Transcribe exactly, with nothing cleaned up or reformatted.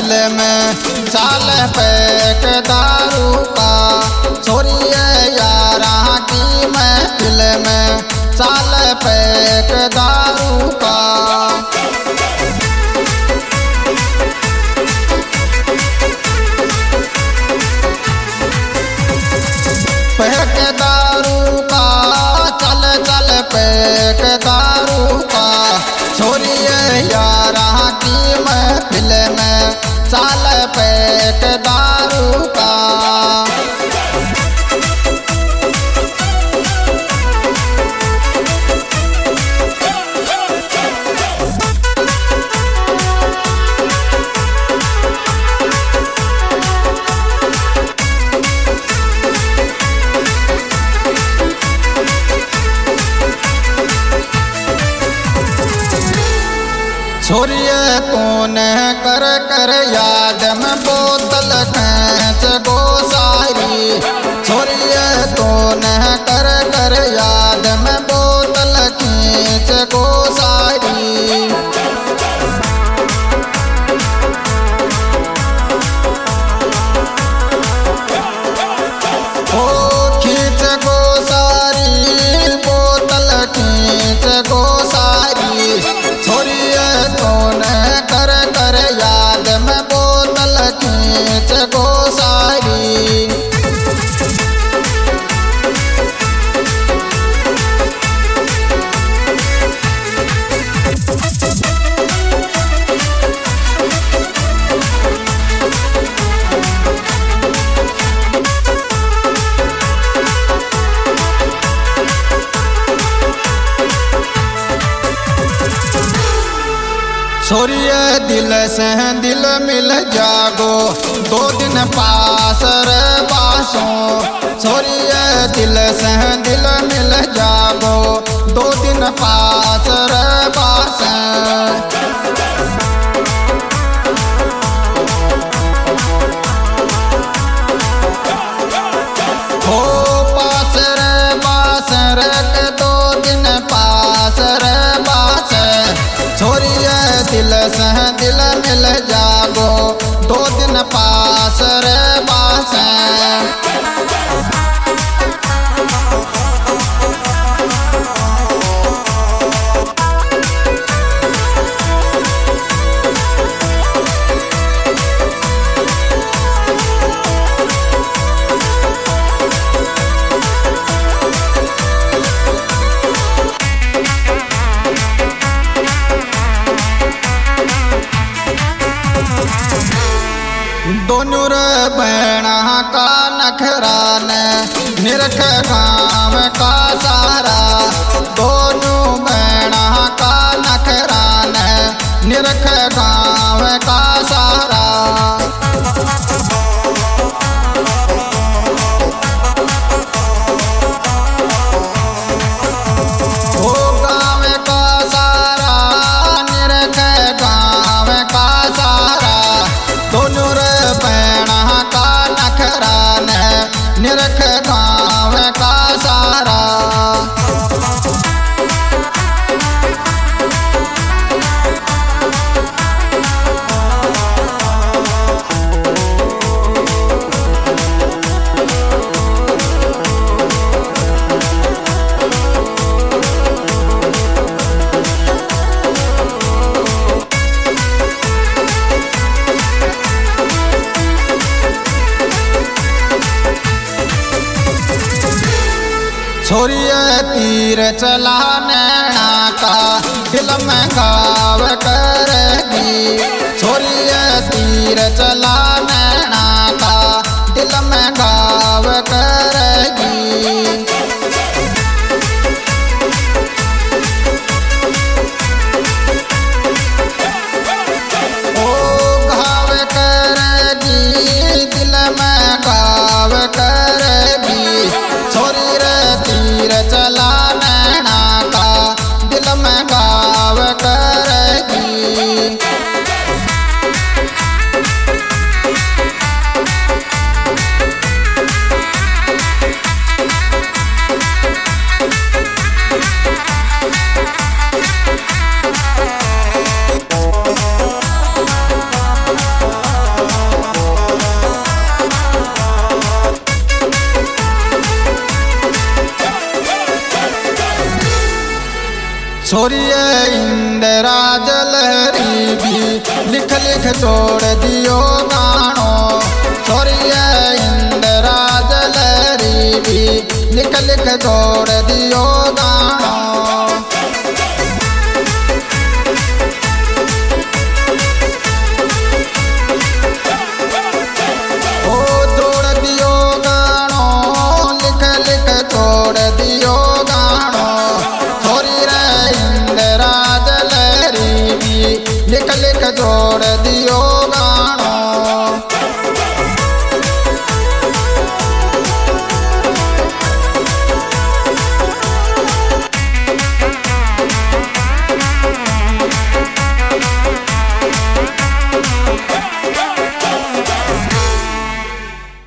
Film चाल pack दारू का छोरिए यारा की मैं फिल्म चाल पैक दारू का पैक दारू का चल चल पैक दारू का छोरिए यारा की मैं फिल्म चाल पैक दारू का छोरिए कौन कर कर याद में बोतल खींच गो सारी छोरिए कौन कर कर याद में बोतल खींच गो सारी ओ खींच गो सारी बोतल खींच गो सारी छोरिए कौन कर कर याद में बोतल खींच गो सारी छोरिए दिल से दिल मिल जागो दो दिन पास रे बासो छोरिए दिल से दिल मिल जागो दो दिन पास रे बास हो पास रे बास रे के दो दिन पास रे बास छोरिए दिल से दिल मिल जागो दो दिन पास रे बास दोनों रे बहना का नखरान निरख गाँव का सारा दोनों बहना का नखरान निरख गाँव का सारा ओ गाँव का सारा निरख गाँव का सारा दोनों रे बहना का नखरान निरख गाँव का सारा छोरिए तीर चला नैना का दिल में घाव करेगी छोरिए तीर चला नैना का दिल में घाव करेगी ओ घाव करेगी दिल में घाव करेगी छोरी रे तीर चला नैना का दिल में घाव करेगी छोरिए इंदिरा जलहरी भी लिख लिख जोड़ दियो गानो। छोरिए इंदिरा जलहरी भी लिख लिख जोड़ दियो गानो। लिख लिख जोड़ दियो।